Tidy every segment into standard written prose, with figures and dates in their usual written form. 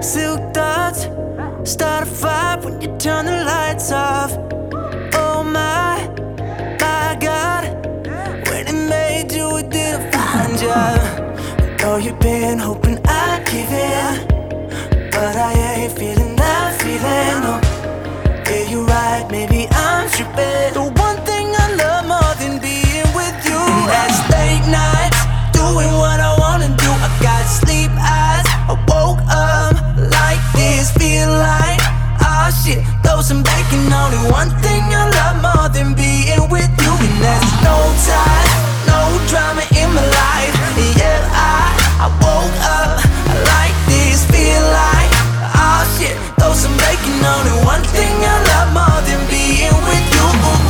silk thoughts start a fire when you turn the lights off. Oh my God, when it made you, it did a fine job. Know you've been hoping I'd give in, but I ain't feeling that feeling, no. Yeah, you're right, maybe I'm tripping. The one thing I love more than being with you, that's late nights, doing what I wanna do. I got sleep eyes, I woke up like this, feel like, oh shit, throw some bacon on it. One thing I love more than being with you, and that's no time, no drama in my life. Yeah, I woke up like this, feel like, oh shit, throw some bacon on it. One thing I love more than being with you.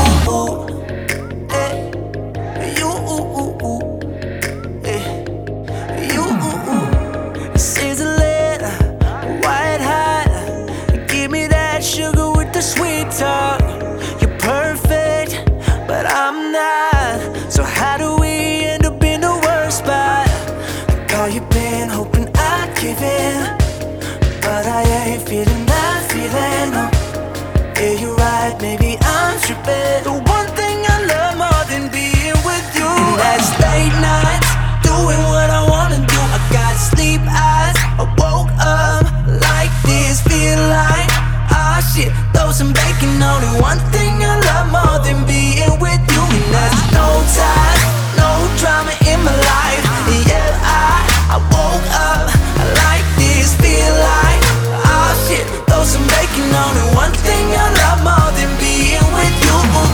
Sizzling, white hot, give me that sugar with the sweet talk. You're perfect, but I'm not. So how do we end up in the worst spot? Girl, you've been hoping I'd give in, but I ain't feeling that feeling, no. Yeah, you're right, maybe I'm tripping. The one thing I love more than being with you, and that's late nights, doing what I wanna do. I got sleep eyes, I woke up like this, feel like, ah shit, throw some bacon on it. One thing I love more than being with you, and that's no time, no drama in my life. Yeah, I woke up like this, feel like, ah shit, throw some bacon on it. One thing I love more than being with you.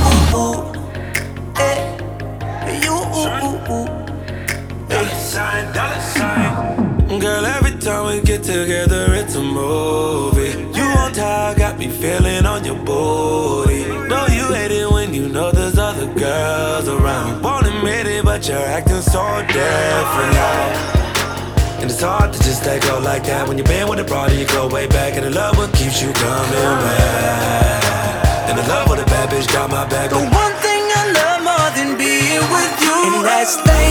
Girl, every time we get together, it's a movie. You on top, got me feeling on your booty. Know you hate it when you know there's other girls around. Won't admit it, but you're acting so different now. And it's hard to just let go like that. When you've been with a broad and you go way back, and the love what keeps you coming back. And the love with a bad bitch got my back. The one thing I love more than being with you, and that's